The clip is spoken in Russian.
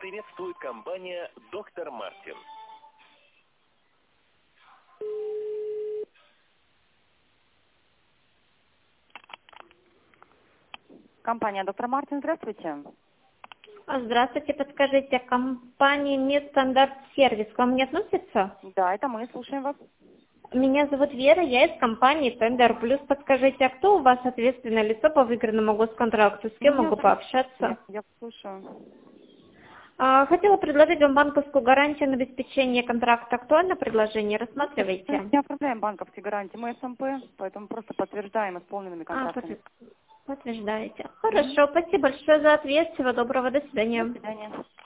приветствует компания «Доктор Мартин». Компания «Доктор Мартин», здравствуйте. Здравствуйте, подскажите, компания «Медстандарт Сервис» к вам не относится? Да, это мы, слушаем вас. Меня зовут Вера, я из компании «Тендер Плюс». Подскажите, а кто у вас ответственное лицо по выигранному госконтракту? С кем могу пообщаться? Я слушаю. Хотела предложить вам банковскую гарантию на обеспечение контракта. Актуально предложение? Рассматривайте. Мы не оформляем банковские гарантии, мы СМП, поэтому просто подтверждаем исполненными контрактами. Подтверждаете. Хорошо, спасибо большое за ответ. Всего доброго, до свидания. До свидания.